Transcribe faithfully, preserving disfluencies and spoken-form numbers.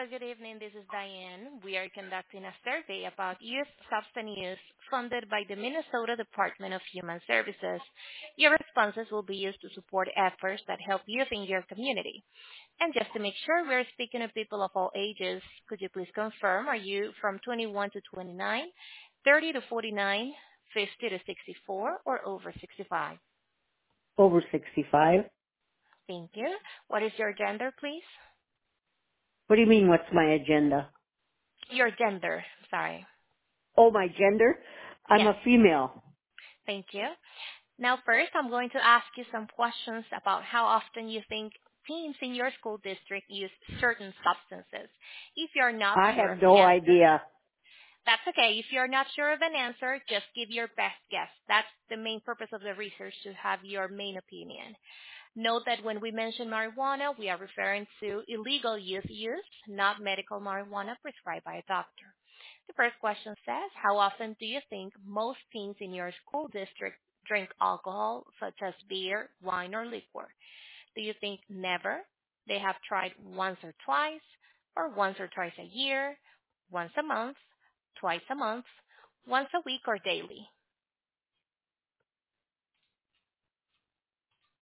good evening. This is Diane. We are conducting a survey about youth substance use funded by the Minnesota Department of Human Services. Your responses will be used to support efforts that help youth in your community. And just to make sure we're speaking to people of all ages, could you please confirm, are you from twenty-one to twenty-nine, thirty to forty-nine, fifty to sixty-four, or over sixty-five? Over sixty-five. Thank you. What is your gender, please? What do you mean, what's my agenda? Your gender, sorry. Oh, my gender? I'm Yes, a female. thank you. Now, first, I'm going to ask you some questions about how often you think teens in your school district use certain substances. If you're not I sure have of the no answer, idea. that's okay. If you're not sure of an answer, just give your best guess. That's the main purpose of the research, to have your main opinion. Note that when we mention marijuana, we are referring to illegal youth use, not medical marijuana prescribed by a doctor. The first question says, how often do you think most teens in your school district drink alcohol, such as beer, wine, or liquor? Do you think never? They have tried once or twice, or once or twice a year, once a month, twice a month, once a week, or daily?